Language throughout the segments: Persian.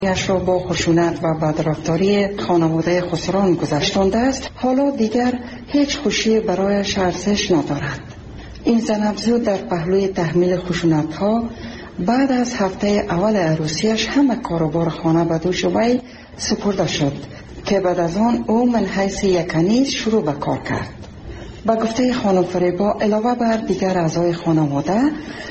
یش را با خشونت و بدرفتاری خانواده خسران گذشتانده است، حالا دیگر هیچ خوشی برایش ارزش ندارد. این زن افزود در پهلوی تحمیل خشونت ها بعد از هفته اول عروسیش همه کاروبار خانه به دوش وی سپرده شد که بعد از آن او من حیث یک کنیز شروع به کار کرد. با گفته خانم فریبا علاوه بر دیگر اعضای خانواده،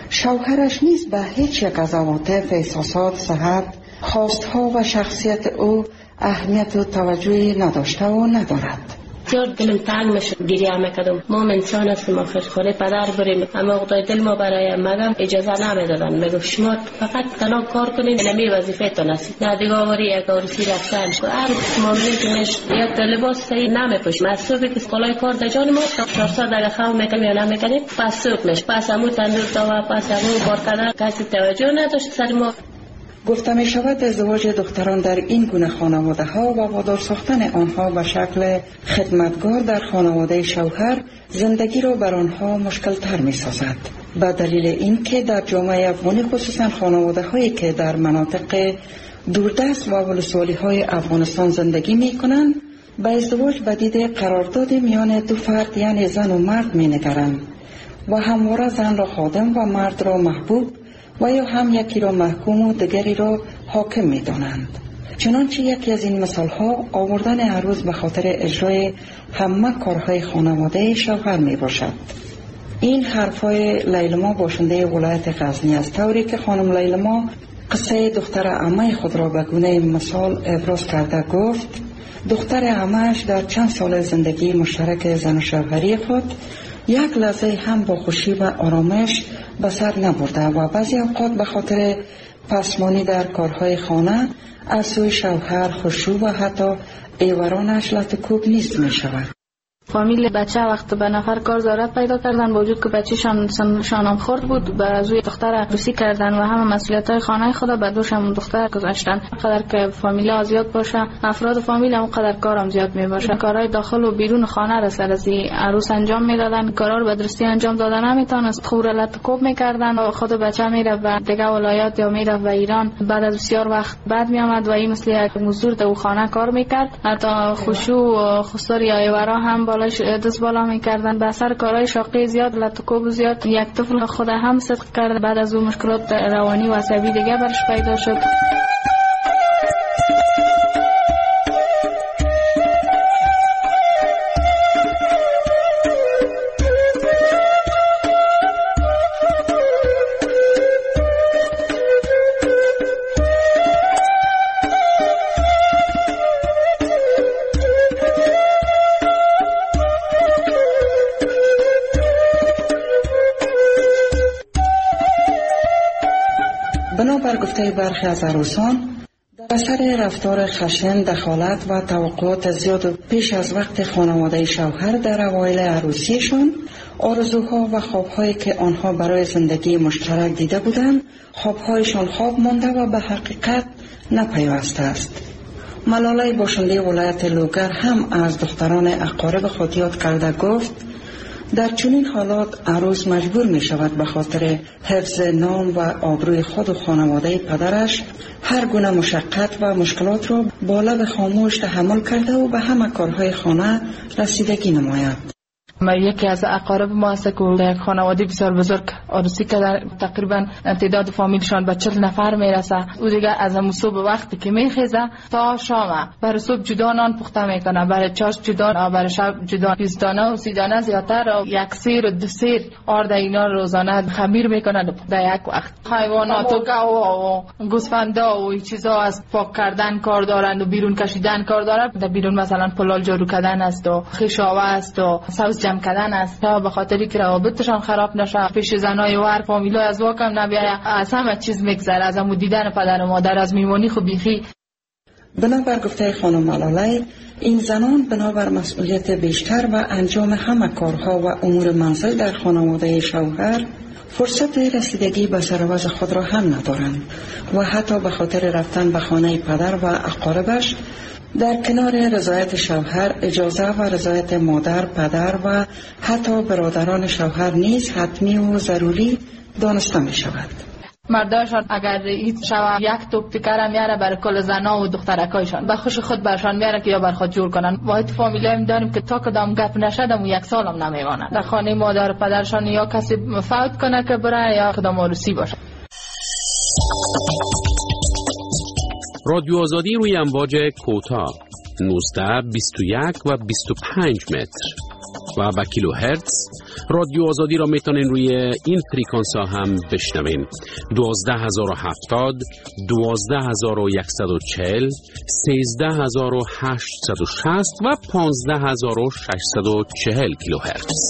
شوهرش نیز به هیچ یک از عواطف، احساسات، صحت، خواستها و شخصیت او اهمیت و توجهی نداشته و ندارد. زیاد دلم تنگ میشه گریه میکردم. ما انسان هستیم، آخر خانه پدر بریم، اما خدای دل ما برای مگم اجازه نمیدادن. میگفت شما فقط تنها کار کنین، نمی وظیفه تون است. نه دیگه آوری یک عروسی رفتن هر معامله که میش یک لباس صحیح نمیپوشیم. از صبح که کالای کار در جان ما 400 دقیقه خواب میکنیم یا نمیکنیم، پس صبح میش، پس همون تندور تا پس همون کار کردن کسی توجه نداشت سر ما. گفته می شود ازدواج دختران در این گونه خانواده ها و وادار ساختن آنها به شکل خدمتگار در خانواده شوهر زندگی را بر آنها مشکل تر می سازد. به دلیل این که در جامعه افغانی خصوصا خانواده هایی که در مناطق دوردست و ولسوالی های افغانستان زندگی می کنند به ازدواج بدید قرارداد میان دو فرد یعنی زن و مرد می نگرند و همواره زن را خادم و مرد را محبوب و یا هم یکی را محکوم و دیگری را حاکم می دانند. چنانچه یکی از این مثال ها آوردن عروس به خاطر اجرای همه کارهای خانواده شوهر می باشد. این حرفای لیلما باشنده ولایت غزنی است، طوری که خانم لیلما قصه دختر عمه خود را به گونه مثال ابراز کرده گفت دختر عمه‌اش در چند سال زندگی مشترک زن و شوهری خود یک لحظه هم با خوشی و آرامش به سر نبرده و بعضی اوقات به خاطر پسمانی در کارهای خانه از سوی شوهر خشوع و حتی ایورانش لطکوب نیست می شود. فامیل بچه وقت به نفر کار ضرورت پیدا کردن، با وجود که بچه شانم خورد بود، به روی دختر عروسی کردن و همه مسئولیت های خانه خود به دوش هم دختر گذاشتن. قدر که فامیل ها زیاد باشه، افراد فامیل هم قدر کارم زیاد می باشه. کارهای داخل و بیرون خانه را سر از عروس انجام میدادن، کارا رو به درستی انجام دادن نمیتونست، خور لطکوب میکردن و خود بچه میره به دیگه ولایات یا میره به ایران. بعد از بسیار وقت بعد می آمد و این مثل یک مزدور در خانه کار میکرد. حتی خشوع و خسار یا ایورا هم دست بالا میکردن. به اثر کارهای شاقی زیاد لطکوب زیاد یک طفل خود هم صدق کرد. بعد از اون مشکلات روانی و عصبی دیگه برش پیدا شد. بنابر گفته برخی از عروسان در اثر رفتار خشن، دخالت و توقعات زیاد پیش از وقت خانواده شوهر در اوایل عروسیشان، آرزوها و خوابهایی که آنها برای زندگی مشترک دیده بودند خوابهایشان خواب مانده و به حقیقت نپیوسته است. ملاله باشنده ولایت لوگر هم از دختران اقارب خود یاد کرده گفت در چنین حالات عروس مجبور می شود به خاطر حفظ نام و آبروی خود و خانواده پدرش هر گونه مشقت و مشکلات را با لب خاموش تحمل کرده و به همه کارهای خانه رسیدگی نماید. یکی از اقارب ما است که یک خانواده بسیار بزرگ عروسی کرده، تقریبا تعداد فامیلشان به 40 نفر میرسه. او دیگه از صبح وقتی که میخیزه تا شام برای صبح جدا نان پخته میکنه، برای چاش جدا، برای شب جدا، 20 دانه و 30 دانه زیاتر و یک سیر و 2 سیر آرد اینا روزانه خمیر میکنه در یک وقت. حیوانات و گاو و گوسفندا و این چیزا از پاک کردن کار دارند و بیرون کشیدن کار دارند. در بیرون مثلا پلال جارو کردن است و خشاوه است و سبز جمع کردن است تا به خاطری که روابطشان خراب نشه، پیش زنای و هر فامیلای از واقعا نبیاره، از همه چیز میگذره، از همون دیدن پدر و مادر، از میمونی خو بیخی. بنابر گفته خانم ملاله این زنان بنابر مسئولیت بیشتر و انجام همه کارها و امور منزل در خانواده شوهر فرصت رسیدگی به سرآوز خود را هم ندارند و حتی به خاطر رفتن به خانه پدر و اقاربش در کنار رضایت شوهر اجازه و رضایت مادر، پدر و حتی برادران شوهر نیز حتمی و ضروری دانسته می شود. مرداشان اگر هیچ شوا یک توپ تکر میاره برای کل زنا و دخترکایشان به خوش خود برشان میاره که یا بر خود جور کنن. واحد فامیلی داریم که تا کدام گپ نشدم و یک سالم نمیمانه در خانه مادر پدرشان یا کسی فوت کنه که بره یا کدام عروسی باشه. رادیو آزادی روی امواج کوتاه 19 21 و 25 متر و با کیلو هرتز. رادیو آزادی را میتونین روی این فریکانس ها هم بشنوین. 12070 12140 13860 و 15640 کیلو هرتز.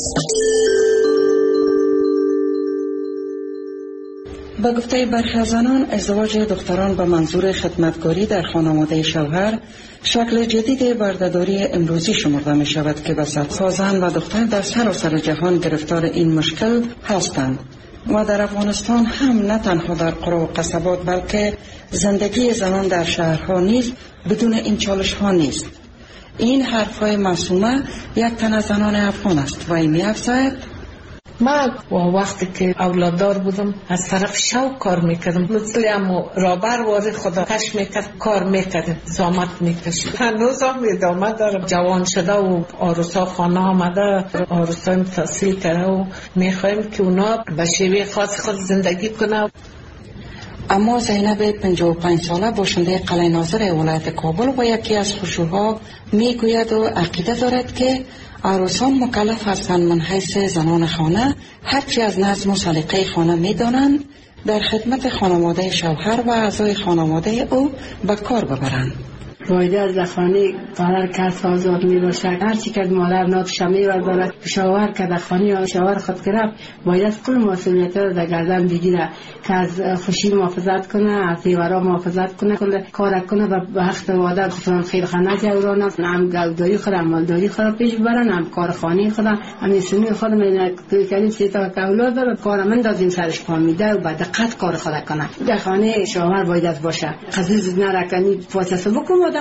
با گفته برخی از زنان، ازدواج دختران به منظور خدمتگاری در خانواده شوهر شکل جدید بردهداری امروزی شمرده می شود که به صدها زن و دختر در سراسر جهان گرفتار این مشکل هستند و در افغانستان هم نه تنها در قرى و قصبات بلکه زندگی زنان در شهرها نیز بدون این چالش ها نیست. این حرفهای معصومه یک تن از زنان افغان است و این می افزاید من وقتی که اولاددار بودم از طرف شو کار میکردم، مثل امو رابر وارد خدا کش میکرد کار میکردم، زامت میکشید. هنوز هم ادامه دارم. جوان شده و آروسا خانه آمده، آروسا تحصیل کرده و میخوایم که اونا به شیوه خاص خود زندگی کنه. اما زینب 55 ساله باشنده قلعه ناظر ولایت کابل و یکی از خشوها میگوید و عقیده دارد که عروسان مکلف هستند من حیث زنان خانه هرچی از نظم و سلیقه خانه میدانند در خدمت خانواده شوهر و اعضای خانواده او به کار ببرند. باید از خانه قرار کس آزاد می باشد. هرچی که مادر ناتش می بردارد شوهر که در خانه شوهر خود گرفت باید کل مسئولیت را در گردن بگیره که از خوشی محافظت کنه، از دیوارا محافظت کنه، کل کار کنه و به حق وعده گفتن خیر خانه جورانه هم گلداری خود مالداری خود پیش ببرن، هم کار خانه خود هم سنی خود من کردیم سه تا اولاد داره کار من دادیم سرش پا میده و بعد دقت کار خود کنه. در خانه شوهر باید باشه. قضیه نرکنی فاصله بکن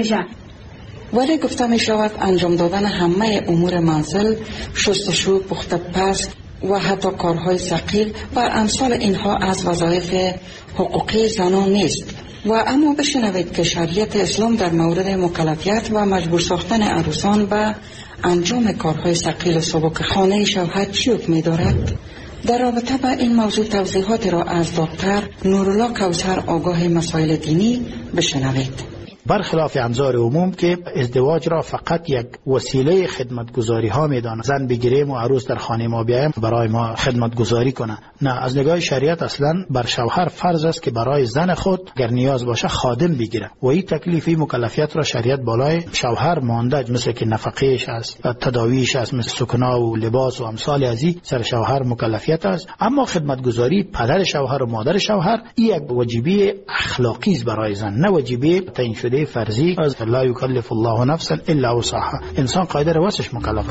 ولی گفته می شود انجام دادن همه امور منزل، شستشو، پخت پز و حتی کارهای ثقیل و امثال اینها از وظایف حقوقی زنان نیست. و اما بشنوید که شریعت اسلام در مورد مکلفیت و مجبور ساختن عروسان به انجام کارهای ثقیل و سبک خانه شوهر چی حکم می دارد؟ در رابطه با این موضوع توضیحات را از دکتر نورالله کوثر آگاه مسائل دینی بشنوید. برخلاف انظار عموم که ازدواج را فقط یک وسیله خدمتگزاری ها میدانند، زن بگیریم و عروس در خانه ما بیایم برای ما خدمتگزاری کنه. نه، از نگاه شریعت اصلا بر شوهر فرض است که برای زن خود اگر نیاز باشه خادم بگیره و این تکلیفی مکلفیت را شریعت بالای شوهر مانده، مثل که نفقهش است، تداویش است، مثل سکنا و لباس و امثال ازی سر شوهر مکلفیت است. اما خدمتگزاری پدر شوهر و مادر شوهر این یک واجبی اخلاقی است برای زن، نه واجبی تعیین شده فرضی. از لا یکلف الله نفسا الا وسعها، انسان قادر رو واسش مکلف.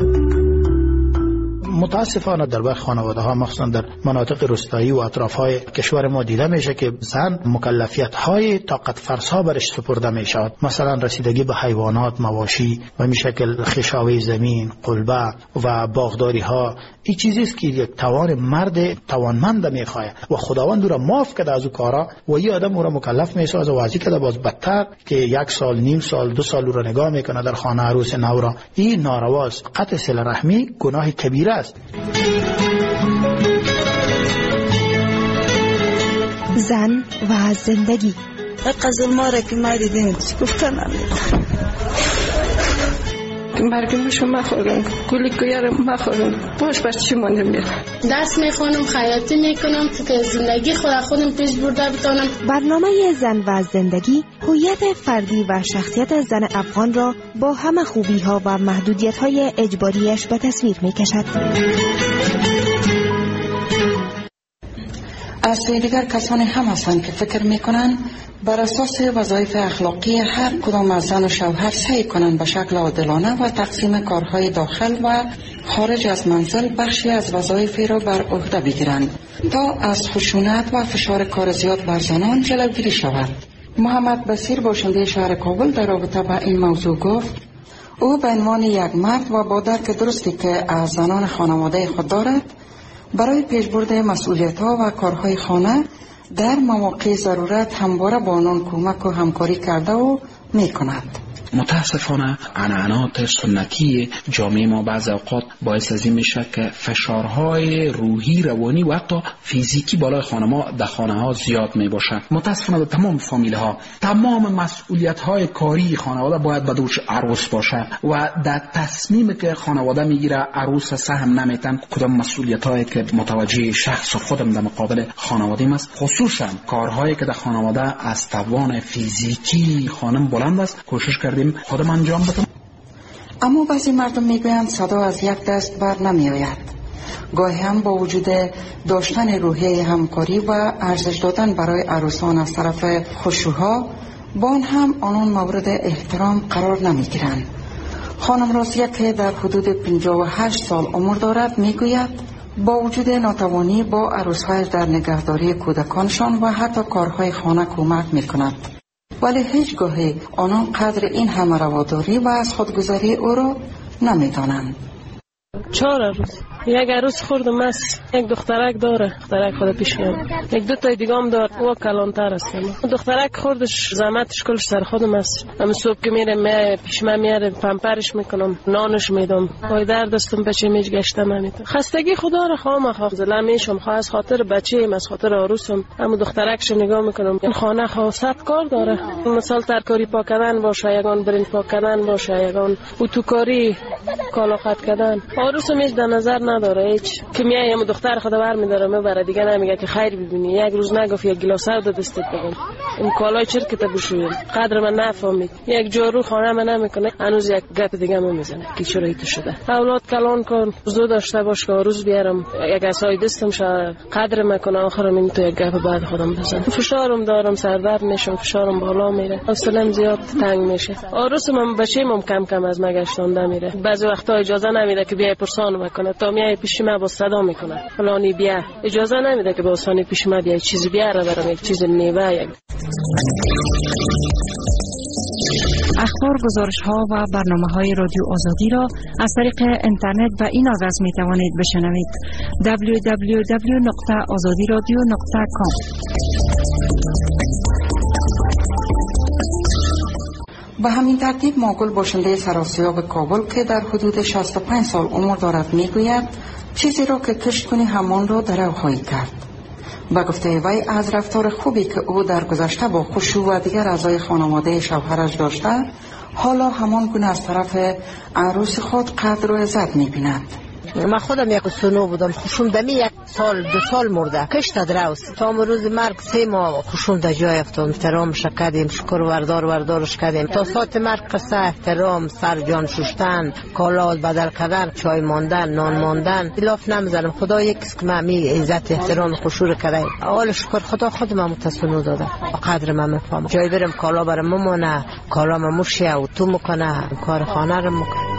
متاسفانه در برخی خانواده ها مخصوصا در مناطق روستایی و اطراف های کشور ما دیده میشه که زن مکلفیت های طاقت فرسا برش سپرده میشود، مثلا رسیدگی به حیوانات، مواشی و این شکل خشاوی زمین، قلبه و باغداری ها. این چیزی است که یک توان مرد توانمند میخواد و خداوند او را معاف کرده از او کارا و این آدم او را مکلف میسازه و وضعی کرده باز بدتر که 1 سال، نیم سال، 2 سال او را نگاه میکنه در خانه عروس نو را. این نارواست. قطع صله رحمی گناه کبیره است. زن و زندگی قزل ماره که ما دیدیم گفتن برگمشو مخورم، گولی کویارم مخورم، باش برش شما نمیرم. دست میخونم، خیاطی میکنم که زندگی خودم پیش برده بتانم. برنامه زن و زندگی هویت فردی و شخصیت زن افغان را با همه خوبی ها و محدودیت های اجباریش به تصویر میکشد. از دیگر کسانی هم هستند که فکر میکنند بر اساس وظایف اخلاقی هر کدام از زن و شوهر سعی کنند به شکل عادلانه و تقسیم کارهای داخل و خارج از منزل بخشی از وظایف را بر عهده بگیرند تا از خشونت و فشار کار زیاد بر زنان جلوگیری شود. محمد بصیر باشنده شهر کابل در رابطه با این موضوع گفت او به عنوان یک مرد و با درک درستی که از زنان خانواده خود دارد برای پیشبرد مسئولیت‌ها و کارهای خانه در مواقع ضرورت همواره با آنان کمک و همکاری کرده و می کند. متاسفانه عنعنات سنتی جامعه ما بعض اوقات باعث از این میشه که فشارهای روحی، روانی و حتی فیزیکی بالای خانم‌ها در خانه‌ها زیاد می باشه. متاسفانه در تمام فامیل‌ها تمام مسئولیت‌های کاری خانواده باید به دوش عروس باشه و در تصمیمی که خانواده میگیره عروس سهم نمیتن کدام مسئولیت‌هایی که متوجه شخص و خودم در مقابل خانواده است، خصوصا کارهایی که در خانواده از توان فیزیکی خانم بلند است کوشش کردیم خودم انجام بدم. اما بعضی مردم میگویند صدا از یک دست بر نمی آید. گاهی هم با وجود داشتن روحیه همکاری و ارزش دادن برای عروسان از طرف خشوها، با آن هم آنان مورد احترام قرار نمی گیرند. خانم رازیه که در حدود 58 سال عمر دارد میگوید با وجود ناتوانی با عروس‌هایش در نگهداری کودکانشان و حتی کارهای خانه کمک میکند، ولی هیچگاهی آنان قدر این همه رواداری و از خودگذاری او را نمیدانند. 4 عروس، یک عروس خوردم است، یک دخترک داره، دخترک خود پیش میاد، یک دو تا دیگه هم داره، او کلانتر است. دخترک خوردش زحمتش کلش سر خودم است. من صبح که میره پیش من میاره، پمپرش میکنم، نانش میدم، پای در دستم بچه میج گشته نمیتونم. خستگی خدا را خواهم خواهد میشم، خواه از خاطر بچه‌ام، از خاطر عروسم، اما دخترکش نگاه میکنم. این خانه خاصت کار داره، مثلا ترکاری پاک کردن باشه، یگان برنج پاک کردن باشه، یگان اتوکاری، کالا قطع کردن. عروسم هیچ در نظر نداره، هیچ که میایم دختر خدا برمی‌داره میبره، دیگه نمیگه که خیر ببینی، یک روز نگفت یک گلاس آب دستت بگم، این کالای چرکت بشویم، قدر من نفهمید، یک جارو خانه من نمیکنه، هنوز یک گپ دیگه میزنه که چرا ایت شده. اولاد کلان کن، زود داشته باش که روز بیارم یک عصای دستم شه قدر میکنه، آخرم این تو یک گپ بعد خودم بزنم. فشارم دارم، سردرد میشم، فشارم بالا میره، حوصله‌ام زیاد تنگ میشه. عروسم بچه‌م کم کم از مگشتونده میره، بعضی وقتا اجازه نمیده که بیای پرسان میکنه، تا میای پیش ما با صدا میکنه فلانی بیا، اجازه نمیده که با آسانی پیش ما بیا چیزی بیاره برام، یک چیز میوه. یک اخبار، گزارش ها و برنامه های رادیو آزادی را از طریق اینترنت و این آدرس می توانید بشنوید: www.azadiradio.com. به همین ترتیب ماگل باشنده سراسیاب کابل که در حدود 65 سال عمر دارد میگوید چیزی را که کشت کنی همان را در او خواهی کرد. به گفته وی از رفتار خوبی که او در گذشته با خشوع و دیگر اعضای خانواده شوهرش داشته، حالا همان گونه از طرف عروس خود قدر و عزت می‌بیند. من خودم یک سنو بودم، خوشم دمی 1 سال 2 سال مرده، کشت دراوست تا روز مرگ 3 ماه خوشم در جای افتادم، احترامش کردیم، شکر وردارش کردیم تا ساعت مرگ قصه احترام، سر جان شستن، کالات بدل کردن، چای ماندن، نان ماندن، الاف نمیزنم. خدا یکیست که من عزت احترام خوشور کرده، اول شکر خدا خود من متسنو داده، قدر من میفهمم. جای برم کالا برم ممونه، کالا من مشه و تو میکنه، کار خانه رو میکنه.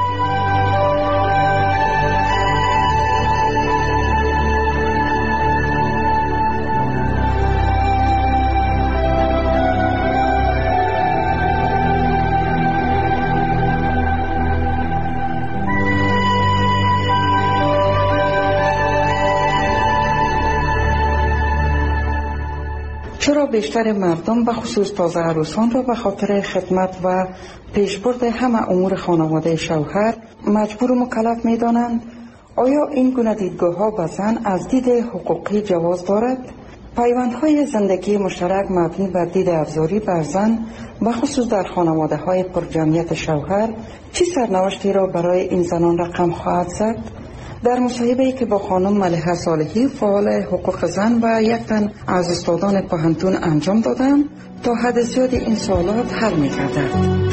چرا بیشتر مردم به خصوص تازه عروسان را به خاطر خدمت و پیشبرد همه امور خانواده شوهر مجبور و مکلف می دانند؟ آیا این گونه دیدگاه ها به زن از دید حقوقی جواز دارد؟ پیوندهای زندگی مشترک مبنی بر دید افزاری بر زن به خصوص در خانواده های پرجمعیت شوهر چه سرنوشتی را برای این زنان رقم خواهد زد؟ در مصاحبه‌ای که با خانم ملیحه صالحی فعال حقوق زن و یک تن از استادان پوهنتون انجام دادم تا حد زیادی این سوالات حل می‌گردد.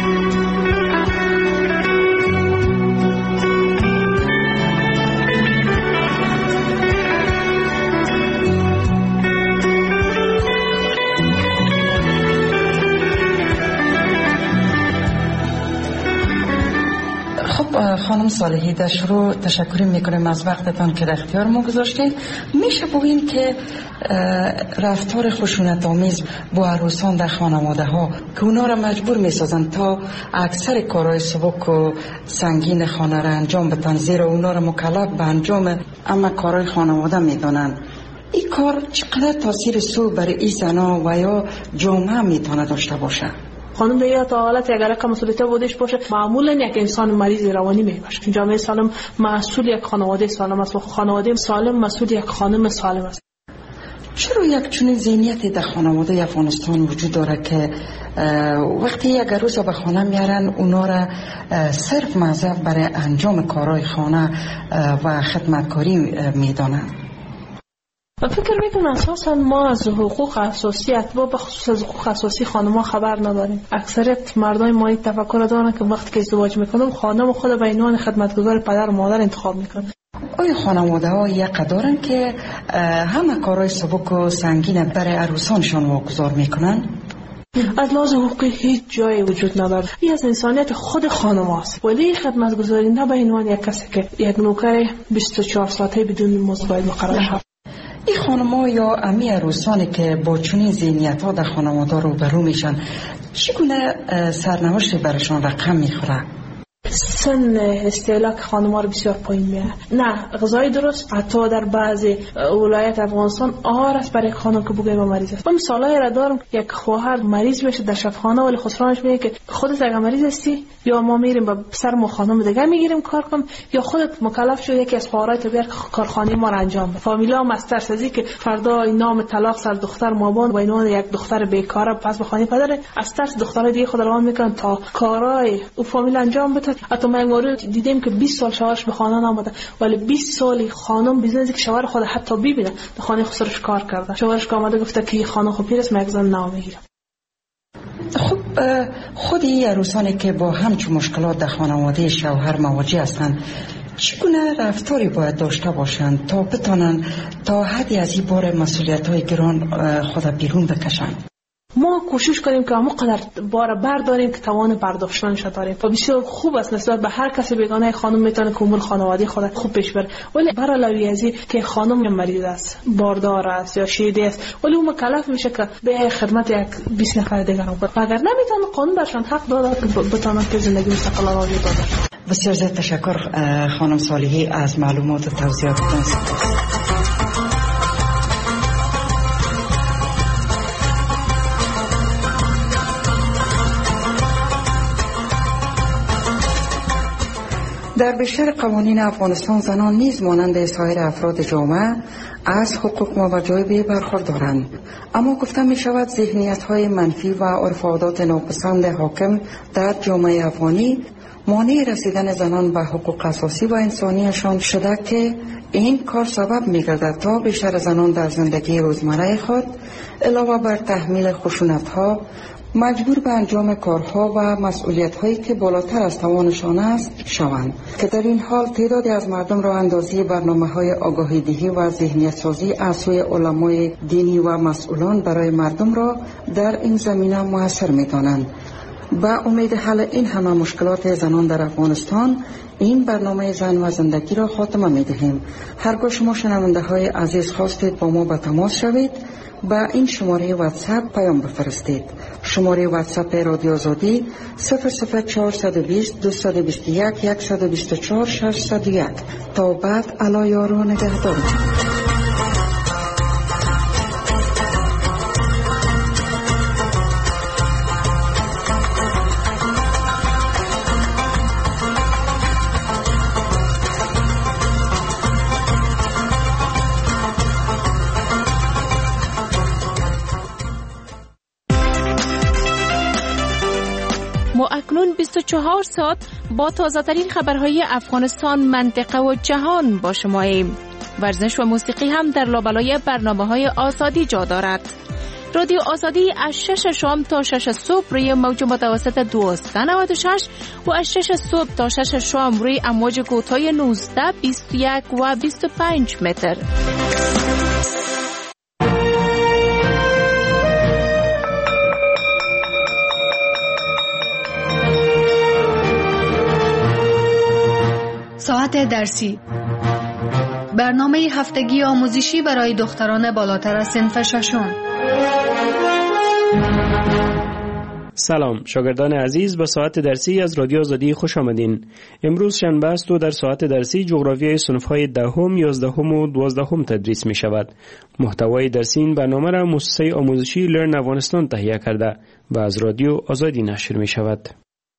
خانم صالحی، در شروع تشکر میکنیم از وقتتان که در اختیار ما گذاشتید. میشه بگوییم که رفتار خشونت آمیز با عروسان در خانواده ها که اونا را مجبور میسازن تا اکثر کارهای سبک و سنگین خانه را انجام بدن، زیرا اونا را مکلف به انجام اما کارهای خانواده میدونن، این کار چقدر تاثیر سو بر این زنا و یا جامعه میتونه داشته باشه؟ خانم دیگه تا حالت اگر که مسئولیت بودش باشه معمولا یک انسان مریض روانی میباشه. جامعه سالم مسئول یک خانواده سالم است و خانواده سالم مسئول یک خانم سالم است. چرا یک چنین ذهنیتی در خانواده افغانستان وجود داره که وقتی یک روز به خانه میارن اونا را صرف موظف برای انجام کارهای خانه و خدمتکاری میدانن؟ فکر میکنم اساسا ما از حقوق اساسی اتباع به خصوص از حقوق اساسی خانم‌ها خبر نداریم. اکثریت مردای ما این تفکر دارن که وقتی که ازدواج میکنم خانم خود به عنوان خدمتگزار پدر و مادر انتخاب میکنه. آیا خانواده ها یک دارن که همه کارهای سبک و سنگین برای عروسانشان واگذار میکنن؟ از لحاظ حقوقی هیچ جایی وجود نداره. این از انسانیت خود خانم هاست. ولی خدمتگزاری نه به عنوان یک کسی که یک نوکر 24 ساعته بدون مزد باید مقرر شود. این خانم‌ها یا امی عروسانی که با چنین ذهنیت‌ها در خانواده روبرو میشن چگونه سرنوشتی برشان رقم میخوره؟ سن استهلاک خانم‌ها رو بسیار پایین میاره. نه غذای درست حتی در بعضی ولایت افغانستان آهار است برای خانم که بگه مریض است. من مثالایی را دارم یک خواهر مریض میشه در شفاخانه ولی خسرانش میگه که خودت اگه مریض هستی یا ما میریم با سر ما خانم دیگه میگیریم کار کن یا خودت مکلف شو یکی از خواهرای تو بیار کارخانه ما را انجام بده. فامیلا مستر سازی که فردا نام طلاق سر دختر مابان و اینو یک دختر بیکاره پس به خانه پدر از ترس دخترای دیگه خود روان میکنن تا کارای او فامیل انجام بده. حتی من مورد دیدم که 20 سال شوهرش به خانه نامده ولی 20 سالی خانم بیزنسی که شوهر خود حتی ببینه در خانه خسرش کار کرده. شوهرش آمده گفته که خانم خوب پیرس مگزن نمیگیرم. خب خود این عروسانی که با همچون مشکلات در خانواده شوهر مواجه هستند چگونه رفتاری باید داشته باشند تا بتانن تا حدی از این بار مسئولیت‌های گران خود بیرون بکشند؟ ما کوشش کنیم که همون قدر بار برداریم که توان برداشتنش داریم و بسیار خوب است نسبت به هر کسی بیگانه خانم میتونه که امور خانوادگی خود خوب پیش بره. ولی برای ازی که خانم مریض است باردار است یا شیده است ولی اون مکلف میشه که به خدمت یک 20 نفر دیگر کنه اگر نمیتونه قانون برشان حق داده که بتونن که زندگی مستقلانه را داشته. بسیار زیاد تشکر خانم صالحی از معلومات و توضیحاتتان. در بیشتر قوانین افغانستان زنان نیز مانند سایر افراد جامعه از حقوق مواجب برخوردارند، اما گفته می شود ذهنیت‌های منفی و عرف و عادات ناپسند حاکم در جامعه افغانی مانع رسیدن زنان به حقوق اساسی و انسانیشان شده که این کار سبب می گردد تا بیشتر زنان در زندگی روزمره خود علاوه بر تحمیل خشونت‌ها مجبور به انجام کارها و مسئولیت‌هایی که بالاتر از توانشان است شوند که در این حال تعدادی از مردم را اندازی برنامه‌های آگاهی دهی و ذهنیت سازی از سوی علمای دینی و مسئولان برای مردم را در این زمینه موثر می‌دانند. با امید حل این همه مشکلات زنان در افغانستان این برنامه زن و زندگی را خاتمه می‌دهیم. هرگاه شما شنونده های عزیز خواستید با ما به تماس شوید با این شماره واتساپ پیام بفرستید. شماره واتساپ رادیو آزادی 00420 221 124 601. تا بعد الا یار و نگهدار. ما اکنون 24 ساعت با تازه‌ترین خبرهای افغانستان، منطقه و جهان با شماییم. ورزش و موسیقی هم در لابلای برنامه‌های آزادی جا دارد. رادیو آزادی از 6 شام تا 6 صبح روی موج متوسط 1296 و از 6 صبح تا 6 شام روی امواج کوتاه 19، 21 و 25 متر. ساعت درسی، برنامه هفتگی آموزشی برای دختران بالاتر از صنف ششم. سلام شاگردان عزیز، به ساعت درسی از رادیو آزادی خوش آمدین. امروز شنبه است و در ساعت درسی جغرافیای صنف‌های 10، 11 و 12 تدریس می شود. محتوای درسی این برنامه را مؤسسه آموزشی لرن افغانستان تهیه کرده و از رادیو آزادی نشر می شود.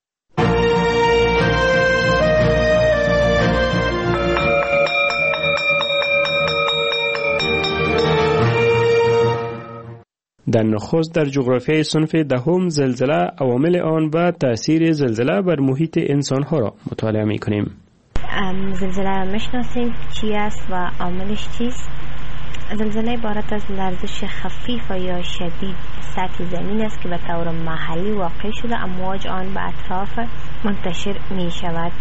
در نخست در جغرافیای صنف 10 زلزله، عوامل آن و تأثیر زلزله بر محیط انسان‌ها را مطالعه می‌کنیم. زلزله را می‌شناسید چی است و عاملش چیست؟ زلزله عبارت از لرزش خفیف یا شدید سطح زمین است که به طور محلی واقع شده امواج آن به اطراف منتشر می‌شود.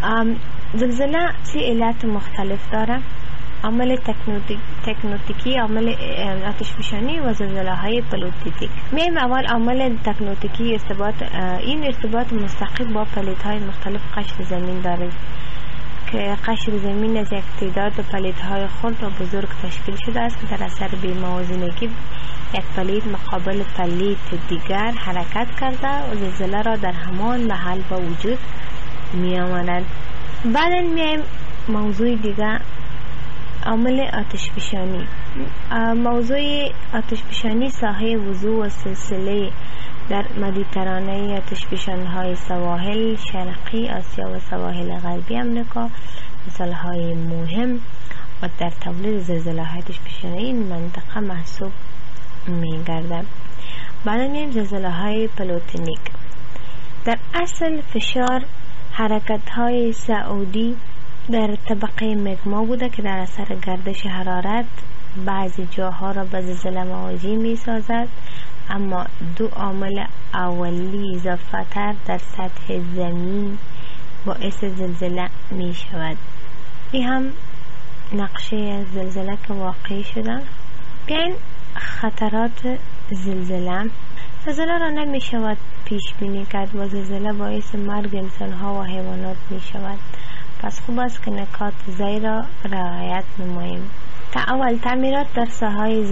زلزله 3 علت مختلف دارد: عامل تکنوتیکی، عامل آتشفشانی و زلزله‌های پلیتوتیک. میایم اول عامل تکنوتیکی. این ارتباط مستقیم با پلیت‌های مختلف قشر زمین دارد که قشر زمین از یک تعداد پلیت‌های خرد و بزرگ تشکیل شده است که در اثر بی‌موازنگی یک پلیت مقابل پلیت دیگر حرکت کرده و زلزله را در همان محل به وجود می‌آورد. بعداً میایم موضوع دیگر، عامل آتشفشانی. موضوع آتشفشانی ساحه وضوح و سلسله در مدیترانه آتشفشان‌های سواحل شرقی آسیا و سواحل غربی امریکا مثال‌های مهم و در تولید زلزله‌های آتشفشانی این منطقه محسوب می‌گردد. بعد می‌ایم زلزله‌های پلیتونیک. در اصل فشار حرکت‌های صعودی در طبقه مگما بوده که در اثر گردش حرارت بعضی جاها را به زلزله مواجه می سازد، اما 2 عامل اولی اضافه تر در سطح زمین باعث زلزله می شود. این هم نقشه زلزله که واقع شده. بیاین خطرات زلزله. زلزله را نمی شود پیش بینی کرد و زلزله باعث مرگ انسانها و حیوانات می شود. پس خوب است که نکات زیر را رعایت نماییم. اول تعمیرات در ساحه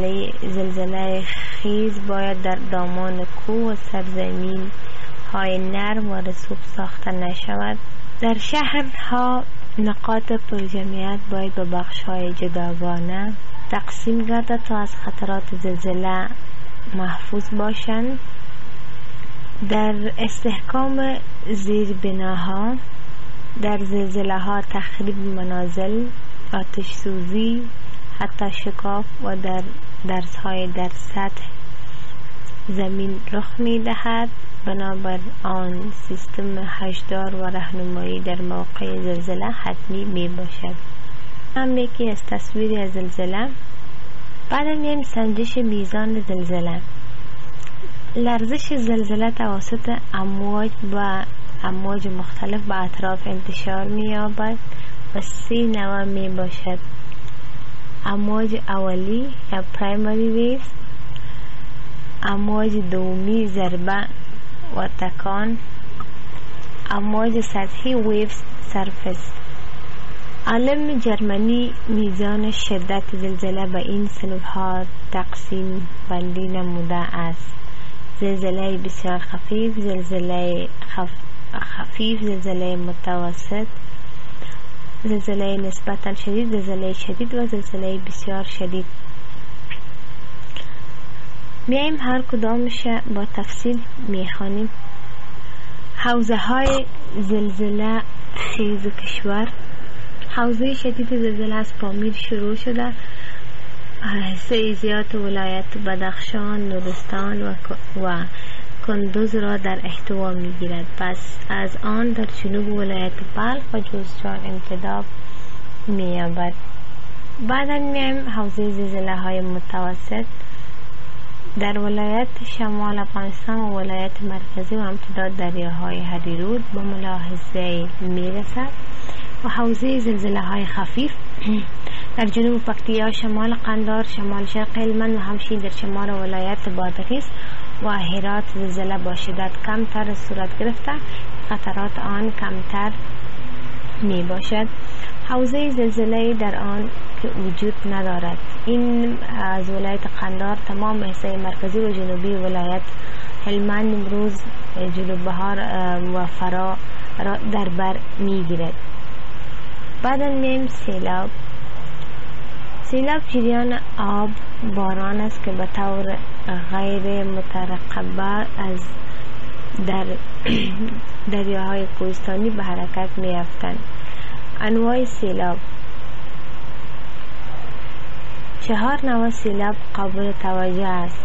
زلزله خیز باید در دامان کوه و سرزمین های نرم و رسوب ساخته نشود. در شهرها نقاط پرجمعیت باید به بخش های جداگانه تقسیم گردد تا از خطرات زلزله محفوظ باشند. در استحکام زیربناها، در زلزله ها تخریب منازل، آتش سوزی، حتی شکاف و در درس های در سطح زمین رخ می دهد. بنابر آن سیستم هشدار و راهنمایی در موقع زلزله حتمی می باشد. هم یکی از تصویری از زلزله. بعد میایم سنجش میزان زلزله. لرزش زلزله توسط امواج مختلف به اطراف انتشار می‌یابد و 3 نوع می باشد: امواج اولی یا پرایمری ویو، امواج دومی ضربه و تکان، امواج سطحی ویوز سرفس. عالم جرمنی میزان شدت زلزله به این صنف‌ها تقسیم بندی نموده است: زلزله بسیار خفیف، زلزله متوسط، زلزله نسبتاً شدید، زلزله شدید و زلزله بسیار شدید. میایم هر کدامش با تفصیل میخوانیم. حوزه های زلزله خیز کشور. حوزه شدید زلزله از پامیر شروع شده، سیزیات ولایت بدخشان، نورستان و کندوز را در احتوا می گیرد. پس از آن در جنوب ولایت بلخ و جوزجان امتداد می یابد. بعدا میایم حوزه زلزله های متوسط. در ولایت شمال افغانستان و ولایت مرکزی و امتداد دریاهای هریرود به ملاحظه می رسد. و حوزه زلزله های خفیف در جنوب پکتیا، شمال قندهار، شمال شرق هلمند و همچنین در شمال ولایت بادغیس و هرات زلزله با شدت کمتر صورت گرفته، خطرات آن کمتر می باشد. حوزه زلزله در آن که وجود ندارد. این از ولایت قندهار تمام حصه مرکزی و جنوبی ولایت هلمند امروز جنوب بهار و فرا را در بر میگیرد. بعدا میم سیلاب. سیلاب جریان آب باران است که به طور غیر مترقبه از دریاهای کوهستانی به حرکت می افتند. انواع سیلاب: 4 نوع سیلاب قابل توجه است.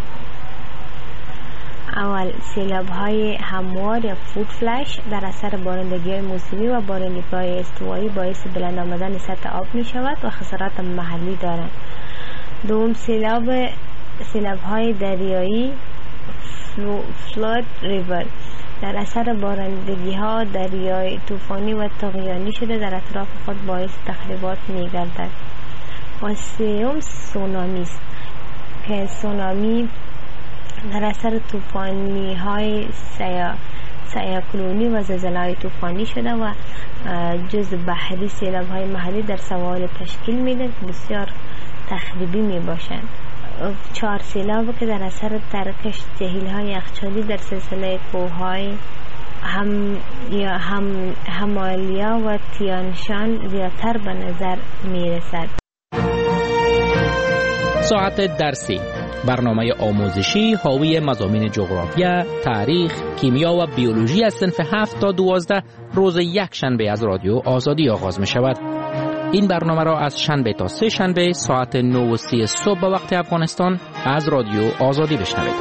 اول، سیلاب های هموار یا فود فلش در اثر بارندگی های موسمی و بارندگی های استوایی باعث بلند آمدن سطح آب می شود و خسارات محلی دارند. دوم، سیلاب های دریایی فلود ریور در اثر بارندگی ها دریای طوفانی و طغیانی شده در اطراف خود باعث تخریبات می گردد. و سوم، سونامی است که سونامی در اثر طوفانی های سیاکلونی و زلزله های طوفانی شده و جز بحری سیلاب های محلی در سواحل تشکیل میده که بسیار تخریبی می باشند. 4 سیلاب که در اثر ترکش جهیل های یخچالی در سلسله کوههای همالیا و تیانشان زیادتر به نظر می رسد. ساعت درسی، برنامه آموزشی حاوی مضامین جغرافیا، تاریخ، کیمیا و بیولوژی از صنف 7 تا 12 روز یک شنبه از رادیو آزادی آغاز می شود. این برنامه را از شنبه تا 3 شنبه ساعت 9:30 صبح به وقت افغانستان از رادیو آزادی بشنوید.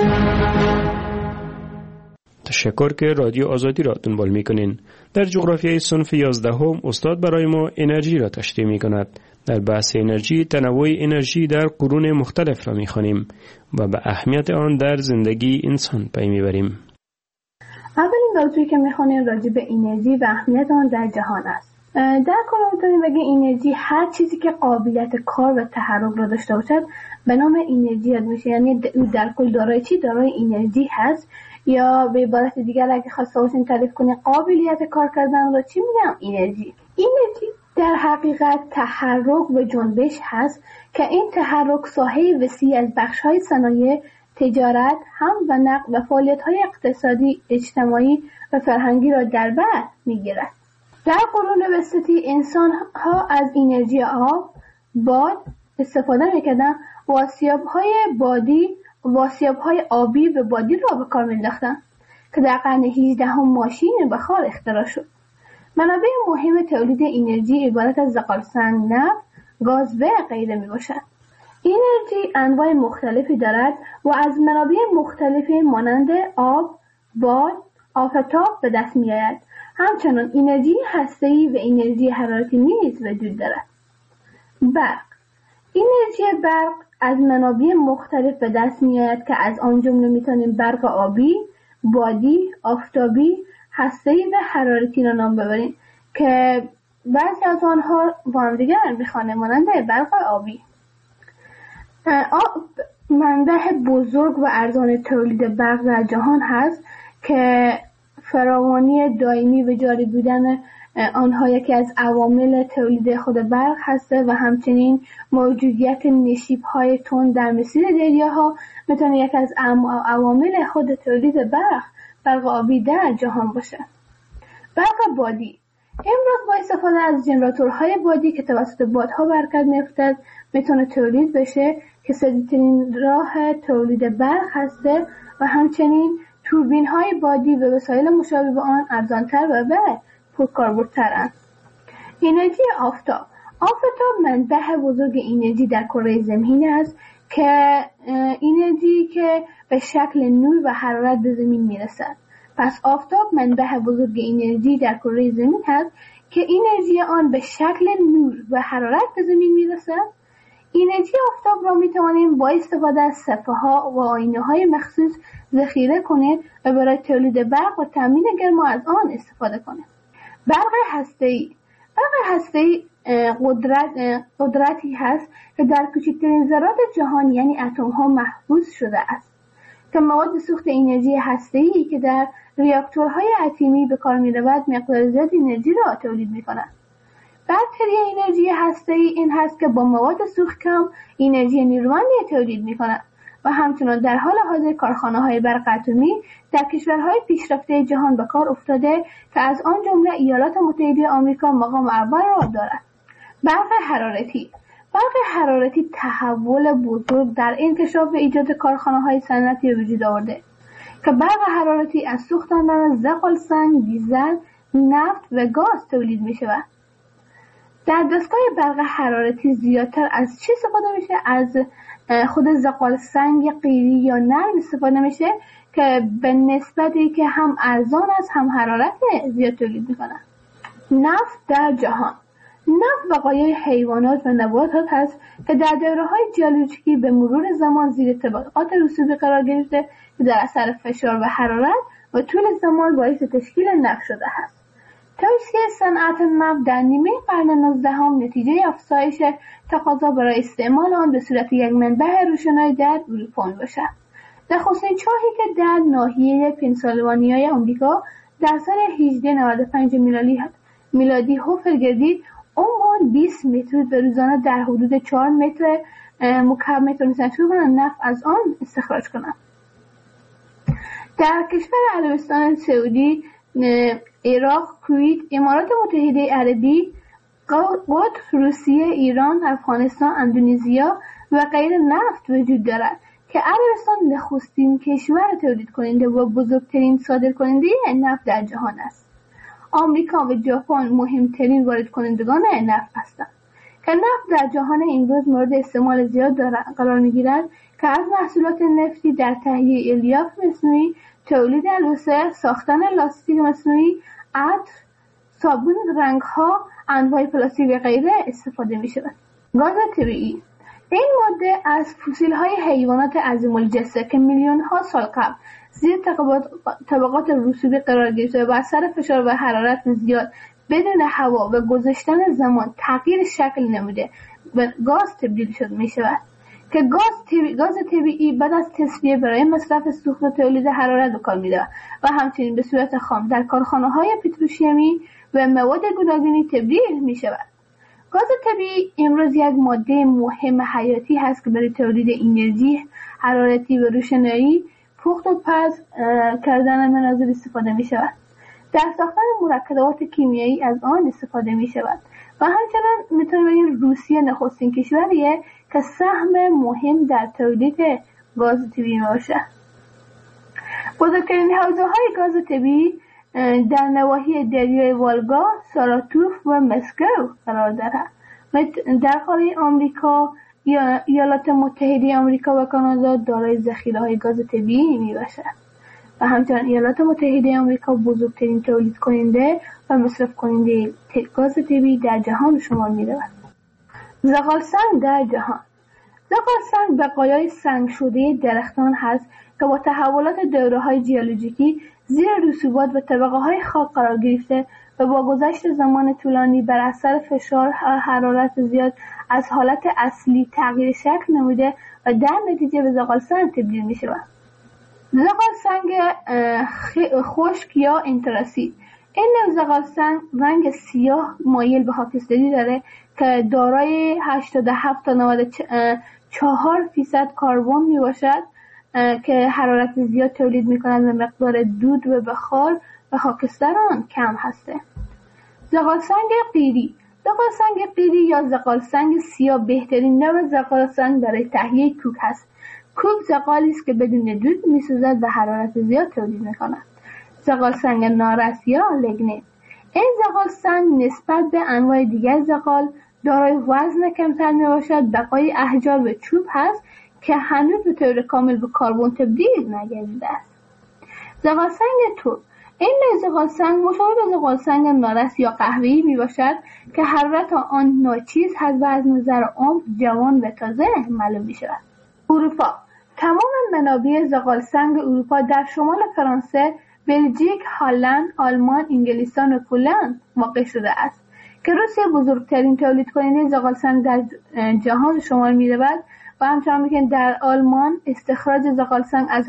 تشکر که رادیو آزادی را دنبال میکنین. در جغرافیای صنف 11 استاد برای ما انرژی را تشریح میکند. در بحث انرژی تنوع انرژی در قرون مختلف را میخوانیم و به اهمیت آن در زندگی انسان پی میبریم. اولین موضوعی که میخوانیم راجع به انرژی و اهمیت آن در جهان است. در کل میتونیم بگیم انرژی هر چیزی که قابلیت کار و تحرک را داشته باشد به نام انرژی یاد میشه. یعنی در کل دارای چی؟ دارای انرژی هست. یا به عبارت دیگر اگه خواسته باشیم تعریف کنیم قابلیت کار کردن را چی میگم؟ انرژی. انرژی در حقیقت تحرک و جنبش هست که این تحرک ساحه وسیع از بخش‌های صنایع، تجارت، حمل و نقل و فعالیت‌های اقتصادی، اجتماعی و فرهنگی را در بر می‌گیرد. در قرون وسطی انسان‌ها از انرژی آب، باد استفاده می‌کردند و آسیاب‌های آبی و بادی را به کار می‌انداختند که در قرن 18 ماشین بخار اختراع شد. منابع مهم تولید انرژی عبارت از زغالسنگ، نفت، گاز و غیره میباشد. انرژی انواع مختلفی دارد و از منابع مختلفی مانند آب، باد، آفتاب به دست میآید. همچنین انرژی هسته‌ای و انرژی حرارتی نیز وجود دارد. برق. انرژی برق از منابع مختلف به دست میآید که از آن جمله میتونیم برق آبی، بادی، آفتابی، هسته‌ای و حرارتی را نام ببریم که بعضی از آنها با هم دیگر میخوانیم مانند برق آبی. منبع بزرگ و ارزان تولید برق در جهان هست که فراوانی دائمی و جاری بودن آنها یکی از عوامل تولید خود برق هسته و همچنین موجودیت نشیب‌های تند در مسیر دریاها میتونه یکی از عوامل خود تولید برق آبی در جهان باشه. برق بادی امروز با استفاده از ژنراتورهای بادی که توسط بادها به حرکت می‌افتد میتونه تولید بشه که سریع‌ترین راه تولید برق هسته و همچنین توربین‌های بادی و وسایل مشابه به آن ارزان‌تر و پرکاربردترند. انرژی آفتاب منبع بزرگ انرژی در کره زمین است که انرژی که به شکل نور و حرارت به زمین میرسد. پس آفتاب منبع بزرگ انرژی در کره زمین است که انرژی آن به شکل نور و حرارت به زمین میرسد. انرژی آفتاب را میتوانیم با استفاده از صفحه‌ها و آینه‌های مخصوص ذخیره کنیم و برای تولید برق و تامین گرما از آن استفاده کنیم. برق هسته‌ای قدرتی هست که در کوچکترین ذرات جهان یعنی اتم‌ها محفوظ شده است که مواد سوخت انرژی هسته‌ای که در ریاکتورهای اتمی به کار می‌رود مقدار زیاد انرژی را تولید می‌کند. بطری انرژی هسته‌ای این هست که با مواد سوخت کم انرژی نیرومندی تولید می‌کند. و همچنان در حال حاضر کارخانه‌های برق اتمی در کشورهای پیشرفته جهان به کار افتاده که از آن جمله ایالات متحده آمریکا مقام اول را دارد. برق حرارتی تحول بزرگ در انکشاف و ایجاد کارخانه‌های صنعتی وجود آورده که برق حرارتی از سوختاندن زغالسنگ، دیزل، نفت و گاز تولید می‌شود. در دستگاه برق حرارتی زیادتر از چی استفاده میشه؟ از خود زغالسنگ قیری یا نرم استفاده میشه که به نسبتی که هم ارزان است هم حرارت زیاد تولید میکنه. نفت در جهان. نفت بقایای حیوانات و نباتات هست که در دوره‌های ژئولوژیکی به مرور زمان زیر طبقات رسوبی قرار گرفته که در اثر فشار و حرارت و طول زمان باعث تشکیل نفت شده است. توسعه صنعت نفت در نیمه قرن 19 نتیجه افزایش تقاضا برای استعمال آن به صورت یک منبع روشنایی در اروپا میباشد. نخستین چاهی که در ناحیه پنسیلوانیای آمریکا در سال 1895 میلادی حفر گردید، عمق 20 متر و روزانه در حدود 4 متر مکعب متر نفت از آن استخراج کنند. در کشور عربستان سعودی، عراق، کویت، امارات متحده عربی، قطر، روسیه، ایران، افغانستان، اندونزیا و غیره نفت وجود دارد که عربستان نخستین کشور تولید کننده و بزرگترین صادر کننده نفت در جهان است. آمریکا و ژاپن مهمترین وارد کنندگان نفت هستند که نفت در جهان امروز مورد استعمال زیاد قرار می‌گیرد که از محصولات نفتی در تهیه الیاف مصنوعی، تولید البسه، ساختن لاستیک مصنوعی، عطر، صابون، رنگ‌ها، انواع پلاستیک و غیره استفاده می‌شود. گاز طبیعی. این ماده از فسیل‌های حیوانات عظیم الجثه که میلیون‌ها سال قبل زیر طبقات رسوبی قرار گرفته و اثر فشار و حرارت زیاد بدون هوا و گذشتن زمان تغییر شکل نموده و گاز تبدیل شده می‌شود که گاز طبیعی بعد از تصفیه برای مصرف سوخت و تولید حرارت به کار می‌رود و همچنین به صورت خام در کارخانه‌های پتروشیمی و مواد گوناگونی تبدیل می‌شود. گاز طبیعی امروز یک ماده مهم حیاتی هست که برای تولید انرژی حرارتی و روشنایی، پخت و پز کردن منازل استفاده می‌شود. در ساختن مرکبات کیمیایی از آن استفاده می‌شود و همچنین می‌تونیم بگیم روسیه نخستین کشوریه که سهم مهم در تولید گاز طبیعی باشد. بزرگترین حوزه‌های گاز طبیعی در نواحی دریای والگا، ساراتوف و مسکو قرار دارد. در قاره آمریکا، ایالات متحده آمریکا و کانادا دارای ذخیره‌های گاز طبیعی میباشد و همچنین ایالات متحده آمریکا بزرگترین تولید کننده و مصرف کننده گاز طبیعی در جهان شمار می‌رود. زغالسنگ در جهان. زغالسنگ بقایای سنگ شده درختان هست که با تحولات دوره‌های ژئولوژیکی زیر رسوبات و طبقه‌های خاک قرار گرفته و با گذشت زمان طولانی بر اثر فشار و حرارت زیاد از حالت اصلی تغییر شکل نموده و در نتیجه به زغالسنگ تبدیل می‌شود. زغالسنگ خشک یا انتراسید. این نوع زغالسنگ رنگ سیاه مایل به خاکستری داره که دارای 87 تا 94% کربن می باشد که حرارت زیاد تولید می کند و مقدار دود و بخار و خاکستر آن کم هسته. زغالسنگ قیری. زغالسنگ قیری یا زغالسنگ سیاه بهترین نوع زغالسنگ برای تهیه کوک هست. کوک زغالی است که بدون دود می‌سوزد و حرارت زیاد تولید می‌کند. زغالسنگ نارس یا لگنیت. این زغالسنگ نسبت به انواع دیگر زغال دارای وزن کمتر میباشد، بقای احجار و چوب هست که هنوز به طور کامل به کربن تبدیل نگردیده است. زغالسنگ ترک. این نوع زغالسنگ مشابه به زغالسنگ نارس یا قهوه‌ای میباشد که حرارت آن ناچیز هست و از نظر عمر جوان و تازه معلوم میشود. اروپا. تمام منابع زغالسنگ اروپا در شمال فرانسه، بلژیک، هلند، آلمان، انگلستان و پولند واقع شده است که روسیه بزرگترین تولید کننده زغالسنگ در جهان شمار می‌رود و همچنین که در آلمان استخراج زغالسنگ از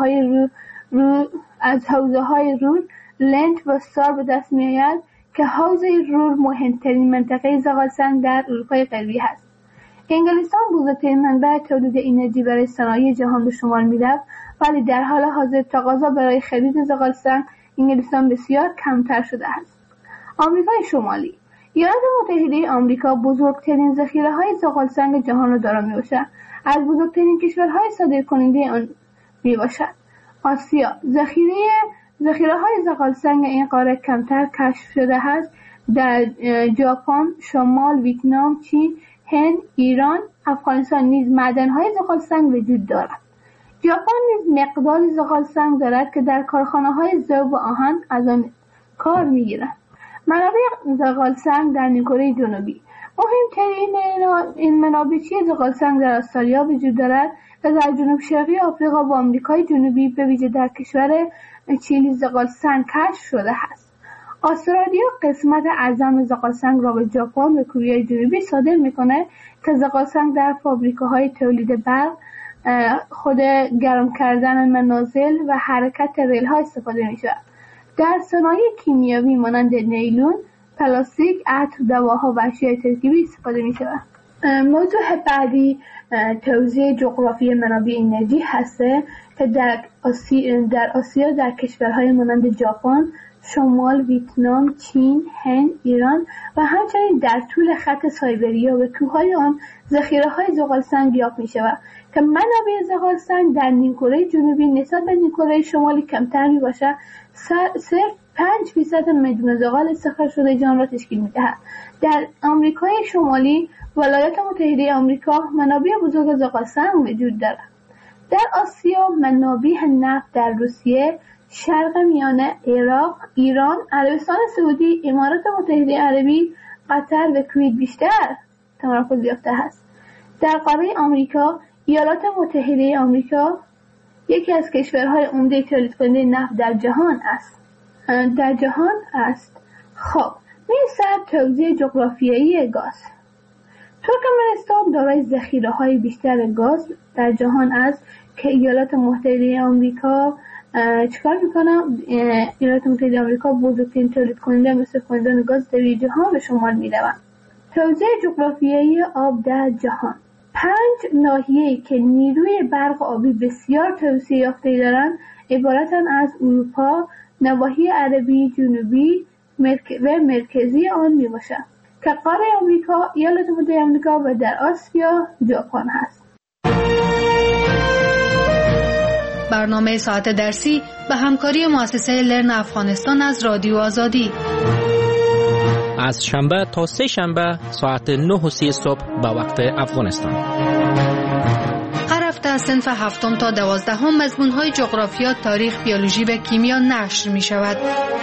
حوزه‌های رور، لنت و سار به دست می‌آید که حوزه رور مهمترین منطقه زغالسنگ در اروپای غربی است. انگلستان بزرگترین منبع تولید انرژی برای صنایع جهان به شمار می‌رفت، ولی در حال حاضر تقاضا برای خرید زغال‌سنگ انگلستان بسیار کمتر شده است. آمریکای شمالی ایالات متحده آمریکا بزرگترین ذخیره‌های زغال‌سنگ جهان را دارا می‌باشد. از بزرگترین کشورهای صادرکننده آن میباشد. آسیا ذخیره‌های زغال‌سنگ این قاره کمتر کشف شده است. در ژاپن، شمال، ویتنام، چین، هند، ایران، افغانستان نیز معدن‌های زغال‌سنگ وجود دارد. ژاپن نیز مقداری زغال‌سنگ دارد که در کارخانه‌های ذوب و آهن از آن کار می‌گیرند. منابع زغال‌سنگ در نیمکره جنوبی مهمترین این منابع زغال‌سنگ در استرالیا وجود دارد و در جنوب شرقی آفریقا و آمریکای جنوبی به ویژه در کشور چیلی زغال‌سنگ کشف شده است. استرالیا قسمت اعظم زغال‌سنگ را به ژاپن و کره جنوبی صادر می‌کند که زغال‌سنگ در فابریکه‌های تولید برق، خود گرم کردن منازل و حرکت ریل‌ها استفاده می‌شود. در صنایع کیمیایی مانند نیلون، پلاستیک، عطر، دواها و اشیاء ترکیبی استفاده می‌شود. موضوع بعدی توزیع جغرافی منابع انرژی هسته که در آسیا در کشورهای مانند ژاپن، شمال، ویتنام، چین، هند، ایران و همچنین در طول خط سایبریا و کوههای آن ذخیره‌های زغال‌سنگ یافت می‌شود که منابع زغال‌سنگ در نیمکره جنوبی نسبت به نیمکره شمالی کمتر می‌باشد. صرف 5% مجموع زغال استخراج شده جهان را تشکیل می‌دهد. در آمریکای شمالی ولایات متحده آمریکا منابع بزرگ زغال‌سنگ وجود دارد. در آسیا منابع نفت در روسیه، شرق میانه، عراق، ایران، عربستان سعودی، امارات متحده عربی، قطر و کویت بیشتر تمرکز یافته است. در قاره آمریکا ایالات متحده آمریکا یکی از کشورهای عمده تولید کننده نفت در جهان است. خب می‌رسد توزیع جغرافیایی گاز. ترکمنستان دارای ذخیره‌های بیشتر گاز در جهان است که ایالات متحده آمریکا چیکار میکنه؟ ایالات متحده آمریکا بزرگترین تولید کننده مصرف کنندگان گاز در جهان به شمار میروند. توزیع جغرافیایی آب در جهان. 5 ناحیه‌ای که نیروی برق آبی بسیار توسعه یافته دارند عبارتند از اروپا، نواحی عربی جنوبی و مرکزی آن میباشند که قاره آمریکا، ایالات متحده آمریکا و در آسیا ژاپن هست. برنامه ساعت درسی به همکاری مؤسسه لرن افغانستان از رادیو آزادی از شنبه تا سه شنبه ساعت 9:30 صبح به وقت افغانستان. هر هفته از صنف 7 تا 12 مضمون‌های جغرافیا، تاریخ، بیولوژی و کیمیا نشر می‌شود.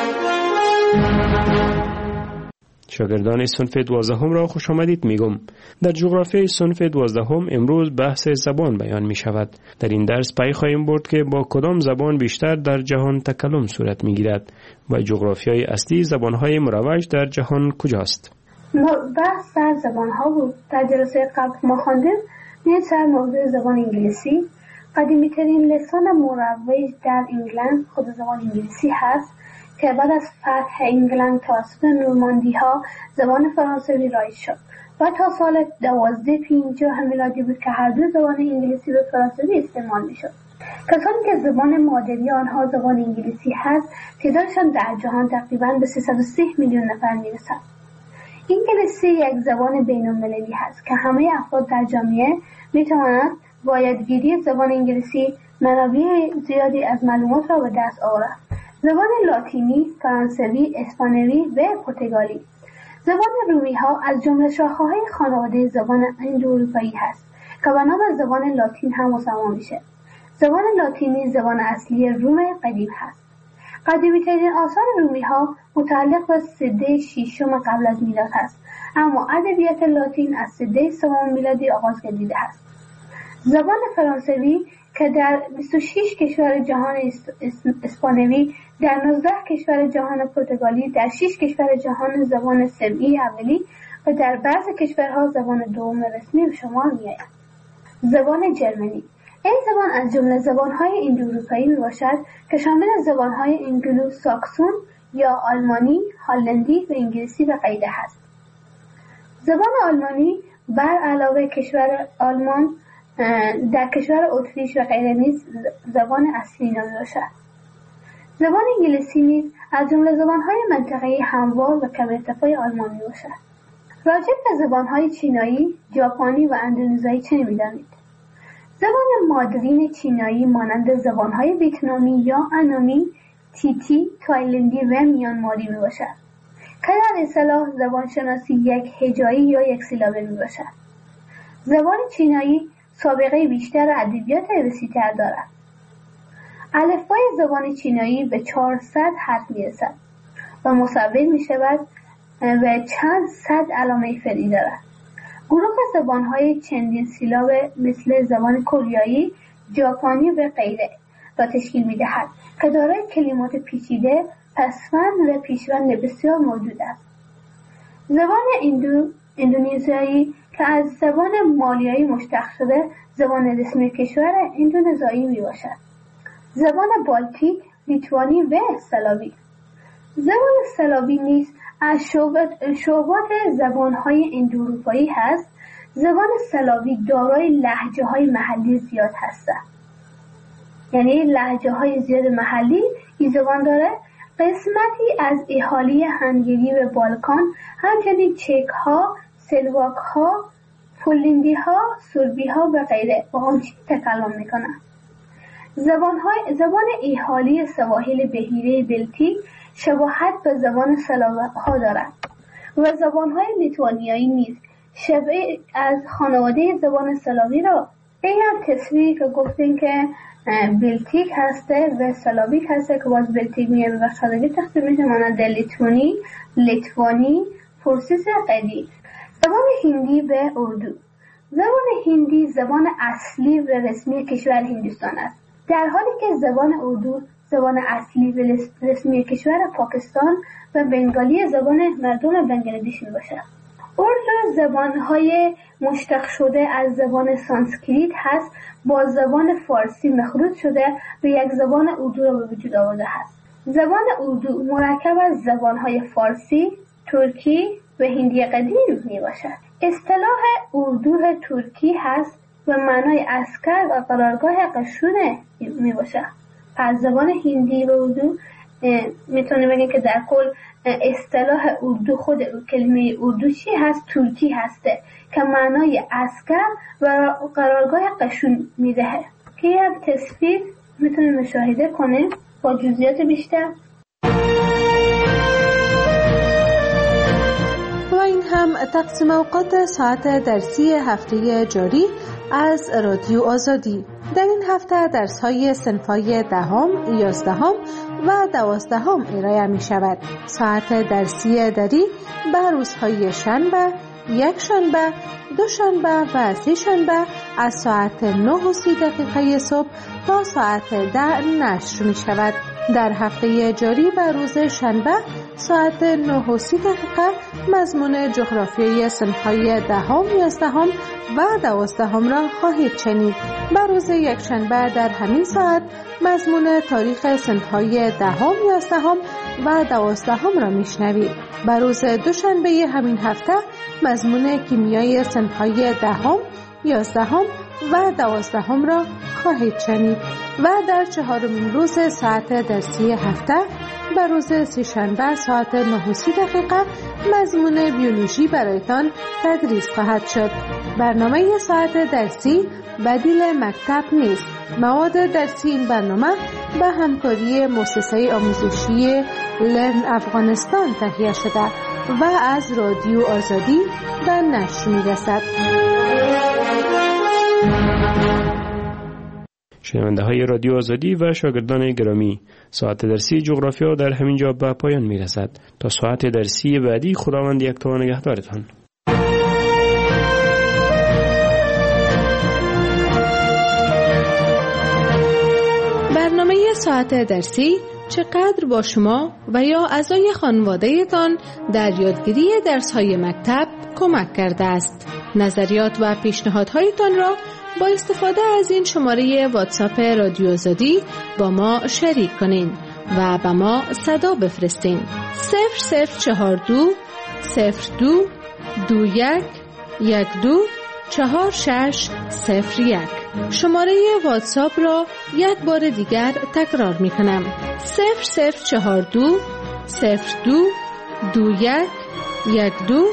شاگردان صنف 12 را خوش آمدید میگم. در جغرافیای صنف 12 امروز بحث زبان بیان می شود. در این درس پی خواهیم برد که با کدام زبان بیشتر در جهان تکلم صورت می گیرد و جغرافیای اصلی زبانهای مروج در جهان کجاست. بحث در زبانها بود. در جلسه قبل ما خواندیم سر موضوع زبان انگلیسی. قدیمی ترین لسان مروج در انگلند خود زبان انگلیسی هست که بعد از فتح انگلند توسط نورماندی ها زبان فرانسوی رایج شد و تا سال 1250 میلادی بود که هر دو زبان انگلیسی و فرانسوی استعمال می شد. کسانی که زبان مادری آنها زبان انگلیسی هست تعدادشان در جهان تقریبا به 330 میلیون نفر می رسد. انگلیسی یک زبان بین المللی هست که همه افراد در جامعه می توانند با یادگیری زبان انگلیسی منابع زیادی از معلومات را به دست آورند. زبان لاتینی، فرانسوی، اسپانیایی و پرتغالی. زبان رومی ها از جمله شاخه‌های خانواده زبان اندواروپایی هست که به نام زبان لاتین هم مسما میشه. زبان لاتینی زبان اصلی روم قدیم هست. قدیمی‌ترین آثار رومی ها متعلق به سده ششم قبل از میلاد هست، اما ادبیات لاتین از سده سوم میلادی آغاز گردیده است. زبان فرانسوی که در 26 کشور جهان اسپانیایی، در 19 کشور جهان پرتغالی، در 6 کشور جهان زبان سمعی اولی و در بعضی کشورها زبان دوم رسمی به شمار می‌آید. زبان جرمنی. این زبان از جمله زبان‌های اندواروپایی میباشد که شامل زبان‌های انگلو ساکسون یا آلمانی، هلندی و انگلیسی و غیره است. زبان آلمانی بر علاوه کشور آلمان در کشور اتریش و غیره نیز زبان اصلی نامیده باشد. زبان انگلیسی نیز از جمله زبان‌های منطقه‌ای هموار و کم ارتفاع آلمان میباشد. راجع به زبان‌های چینایی، ژاپنی و اندونزیایی چه می‌دانید؟ زبان مادرین چینایی مانند زبان‌های ویتنامی یا انامی، تیتی، تایلندی و میانماری میباشد که در اصطلاح زبانشناسی یک هجایی یا یک سیلابه میباشد. زبان چینایی سابقه بیشتر ادبیات وسیع‌تر دارد. الفبای زبان چینایی به 400 حرف میرسد و مصور میشود و چند صد علامه فعلی دارد. گروه زبان‌های چندین سیلاب مثل زبان کره، ژاپنی و غیره را تشکیل می‌دهد که دارای کلمات پیچیده، پسوند و پیشوند بسیار موجود است. زبان اندونزیایی که از زبان مالیایی مشتق شده زبان رسمی کشور اندونزیایی میباشد. زبان بالتیک، لیتوانی و سلاوی. زبان سلاوی نیز از شعبات زبان‌های اندواروپایی هست. زبان سلاوی دارای لهجه‌های محلی زیاد هستند. یعنی لهجه‌های زیاد محلی این زبان داره. قسمتی از اهالی هنگری و بالکان، همچنین چک‌ها، سلواک‌ها، پولندی‌ها، سربی‌ها و غیره با آن تکلم می‌کنند. زبان اهالی سواحل بحیره بلتیک شباهت به زبان سلاوها دارد و زبان‌های لیتوانیایی نیز شبیه از خانواده زبان سلاوی را به هم تصویری که گفتیم که بلتیک هسته و سلاویک هسته که باز بلتیک میه و سلاوی تقسیم میشه مانند لیتوانی، لیتوانی، پرسیس قدی. زبان هندی و اردو. زبان هندی زبان اصلی و رسمی کشور هندوستان است، در حالی که زبان اردو زبان اصلی و رسمی کشور پاکستان و بنگالی زبان مردم بنگلادش میباشد. اردو زبانهای مشتق شده از زبان سانسکریت هست، با زبان فارسی مخلوط شده و یک زبان اردو را به وجود آورده است. زبان اردو مرکب از زبانهای فارسی، ترکی و هندی قدیم میباشد. اصطلاح اردو ترکی هست و معنای عسکر و قرارگاه قشون میباشد. پس زبان هندی و اردو میتونیم بگیم که در کل اصطلاح اردو، خود کلمه اردو چی هست؟ ترکی هسته که معنای عسکر و قرارگاه قشون میدهه که یک تصویر میتونیم مشاهده کنیم با جزئیات بیشتر. و این هم تقسیم اوقات ساعت درسی هفته جاری از رادیو آزادی. در این هفته درس‌های صنف‌های 10ام، 11ام و 12ام ارائه می‌شود. ساعت درسی دری به روزهای شنبه، یک شنبه، دو شنبه و سه شنبه از ساعت 9:30 صبح تا ساعت 10 نشر می‌شود. در هفته جاری به روز شنبه ساعت 9:30 مضمون جغرافیای صنف‌های 10ام، 11ام و 12ام را خواهید شنید. به روز یکشنبه در همین ساعت مضمون تاریخ صنف‌های 10ام، 11ام و 12ام را میشنوید. به روز دوشنبه همین هفته مضمون کیمیای صنف‌های 10ام، 11ام و 12ام را خواهید شنید. و در چهارمین روز ساعت درسی هفته به روز سه‌شنبه ساعت 9:30 مضمون بیولوژی برایتان تدریس خواهد شد. برنامه ساعت درسی بدیل مکتب نیست. مواد درسی این برنامه به همکاری مؤسسه آموزشی لرن افغانستان تهیه شده و از رادیو آزادی به نشر می‌رسد. شنونده های رادیو آزادی و شاگردان گرامی، ساعت درسی جغرافیا در همین جا به پایان می رسد. تا ساعت درسی بعدی خداوند یکتا و نگهدارتان. برنامه ساعت درسی چقدر با شما و یا اعضای خانواده‌تان در یادگیری درس‌های مکتب کمک کرده است. نظریات و پیشنهادهایتان را با استفاده از این شماره واتساپ رادیو آزادی با ما شریک کنین و به ما صدا بفرستین. 0042 02 21 124601. شماره واتساپ را یک بار دیگر تکرار می کنم: 0042 02 21 12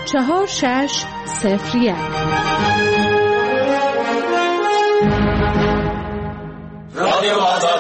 4601. رادیو